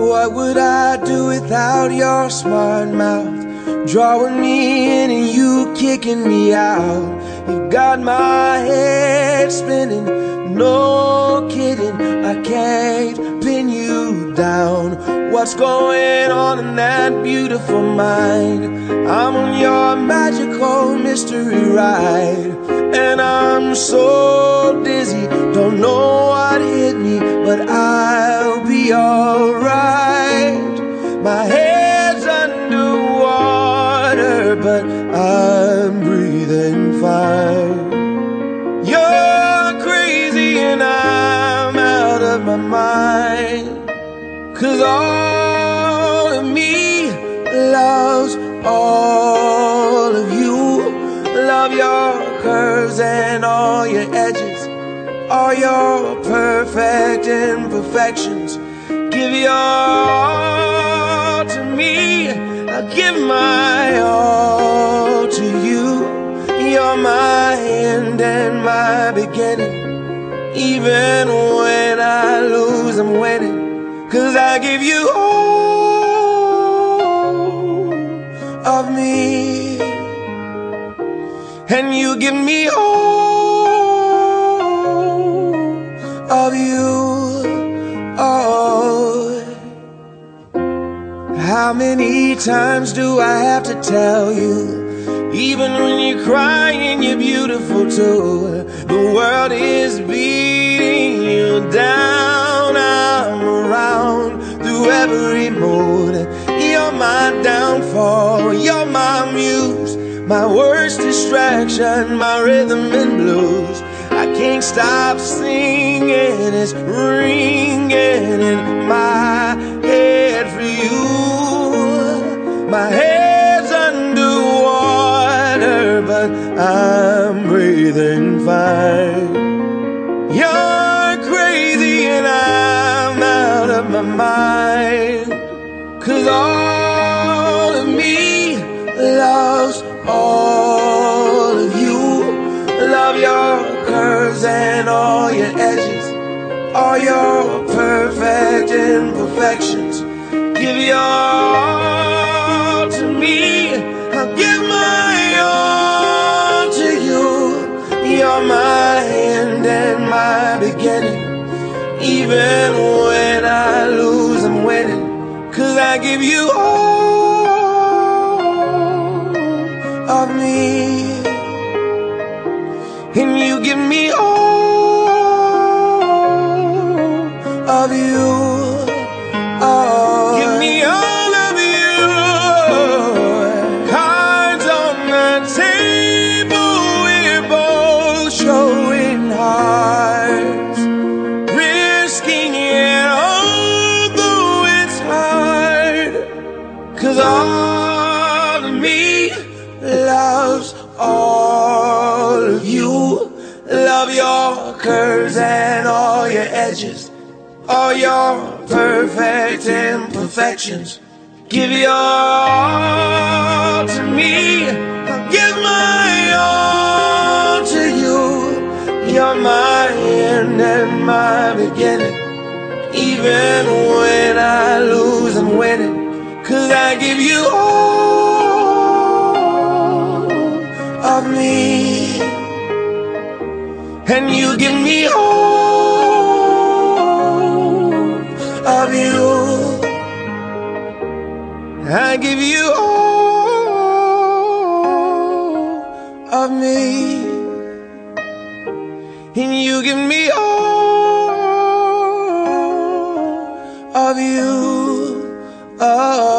What would I do without your smart mouth? Drawing me in and you kicking me out. You got my head spinning, no kidding, I can't pin you down. What's going on in that beautiful mind? I'm on your magical mystery ride, and I'm so dizzy, don't know what hit me, but I'll be alright. My head's underwater, but I'm breathing fine. You're crazy and I'm out of my mind, 'cause all of me loves all of you. Love your curves and all your edges, all your perfect imperfections. Give your all to me, I'll give my all to you. You're my end and my beginning. Even when I lose, I'm winning, 'cause I give you all of me, and you give me all of you. Oh, how many times do I have to tell you? Even when you're crying, you're beautiful too. The world is beating you down. I'm around through every mood. You're my downfall, you're my muse, my worst distraction, my rhythm and blues. I can't stop singing, it's ringing in my head for you. My head's underwater, but I'm breathing fine. You're crazy and I'm out of my mind, 'cause all of me loves all of you. Love your curves and all your edges, all your perfect imperfections. Give your all to me, I'll give my all to you. You're my end and my beginning. Even when I lose, I'm winning, 'cause I give you all of me, and you give me all of you. Oh, give me all of you. Cards on the table, we're both showing hearts, risking it although it's hard, 'cause all of me loves all of you. Love your curves and all your edges, all your perfect imperfections. Give your all to me, I'll give my all to you. You're my end and my beginning. Even when I lose, I'm winning, 'cause I give you all of me, and you give me all of you. I give you all of me, and you give me all of you. Oh.